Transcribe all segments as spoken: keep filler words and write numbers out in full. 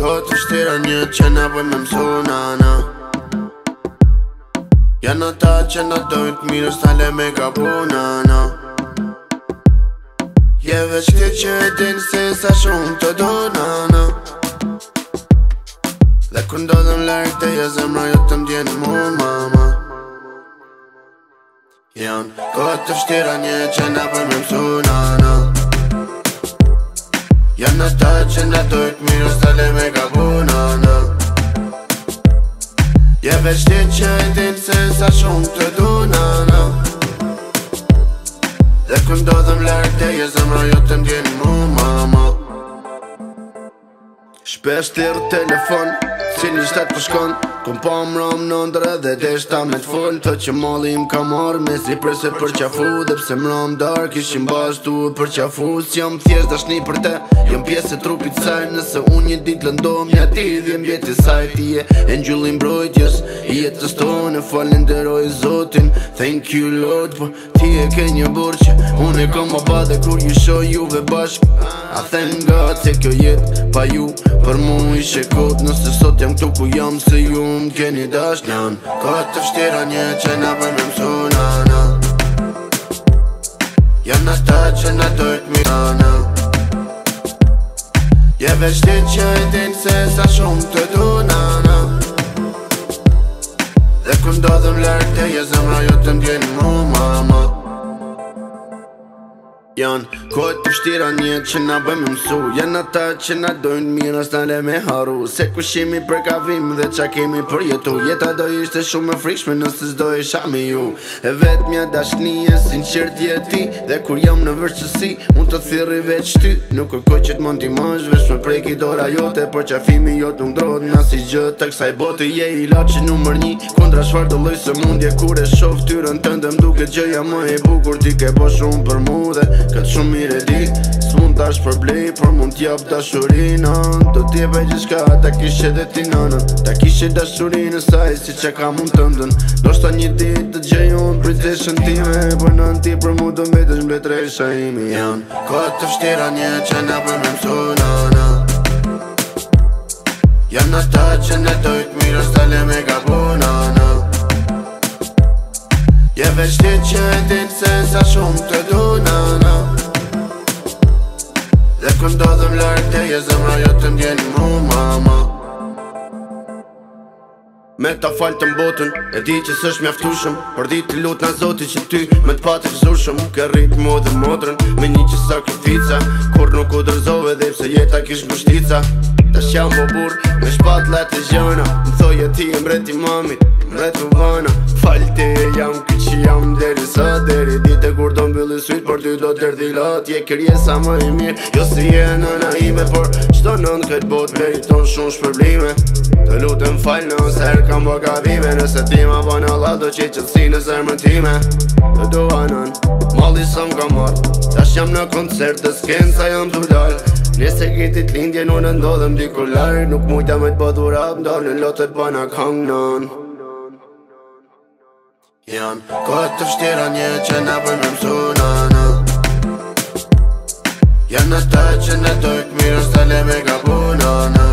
kohët të vështira një që na bëjnë me mësu nana. Janë ata që na dojnë të mirë s'tale me gabu nana. Je veç ti që e din se sa shumë të do nana. Dhe kur ndodhem larg teje zemra jo të m'djeni mu mama. Janë kohët të vështira një që na bëjnë me mësu nana. Janë ata që na dojnë të mirë s'tale me gabu nana. Je veç ti që e din se sa shumë të du nana. Dhe kur ndodhem larg teje zemra jo të m'djeni mu mama. Shpesh t'irë telefon, cili shtet për shkon. Kom pa më ram në ndre dhe deshta me t'fol. Të që mali im ka marrë me zi prese për qafu. Dhe pse më ram dark ishim bashtu për qafu. Si jam thjesht dashni për te, jam pjesë e trupit saj. Nëse unë një dit lëndom një ti dhjem vjeti saj. Ti e e ngjullim brojtjes i jetës tonë. Falenderoj Zotin, thank you Lord. Po ti e ke një burqe, unë e kom baba dhe kur ju shoh juve bashk. I thank God se kjo jet pa ju për mu ishe kot. Nëse sot jam këtu ku jam se ju më keni dash njan. Kohët të vështira një që na bëjnë me mësu nana. Janë ata që na dojnë mirë nana. Je veç ti që e din se sa shumë të du nana. Dhe kur ndodhem larg teje zemra jo të m'djeni mu mama. Janë kohët të vështira një që na bëjnë me mësu. Janë ata që na dojnë mirë s'tale me haru. Se ku shimi për kavim dhe qa kemi për jetu. Jeta do ishte shumë e frikshme nëse s'do isha me ju. E vetë mja dashni e sinqert jeti. Dhe kur jam në vërqësi unë të thirri veç ty. Nuk kërkoj që t'mon t'i mësh veç me preki dora jote. Por qafimi jot nuk ndrodh nga si gjë të kësaj bote. Je i laçi numër një kundra çfarë do lloj sëmundje. Kur e shoh ftyrën tënde m'duket gjëja më e bukur. Ti ke bo shumë për mu dhe këtë shumë mire di. S'mund t'ash përblej, por mund t'jap dashurinën. Do t'jebe gjithka, ta kishe dhe ti nënën. Ta kishe dashurinë saj, si që ka mund tëndën. Do shta një dit të gjejon për t'eshën time. Për nën ti për mu do mbetesh mbletresha imi. Janë kohët të vështira një që na bëjnë me mësu nana. Janë ata që na dojnë mirë s'tale me gabu nana. Je veç ti që e din se sa shumë të du nana. Dhe kur ndodhem larg teje zemra jo të m'djeni mu mama. Me ta falë të mbotën, e di që s'është mjaftushëm. Por di t'i lut na Zoti që ty me t'pati fëzushëm. Ke rrit mu dhe motrën me një që sakrifica. Kur nuk u dërzove dhe pse jeta kish mështica. Tash jam po burr me shpatlat e gjëna. Më thoje ti e mbreti mamit, mbretu vana. Falte e jam ky që jam deri sa deri dite kur do mbylli syt por ty do t'erdhi lat. Je krijesa më e mirë, jo si je nëna ime. Por çdo nën këtë botë meriton shumë shpërblime. Të lutem fal nëse her kam bo gabime. Nëse ti ma bën Allah do qej qëtësi në zemrën time. Të dua nën, malli sa m'ka marrë. Tash jam në koncert dhe s'ken sa jam t'u dal. Nëse kitit lindje unë ndodhem diku larg. Nuk mujta me t'bë dhura m'dal në lotët bana kang nën. Janë kohët të vështira një që na bëjnë me mësu nana. Janë ata që na dojnë mirë s'tale me gabu nana.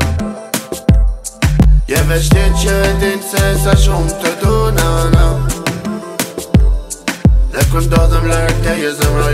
Je veç ti që e din se sa shumë të du nana. Dhe kur ndodhem larg teje zemra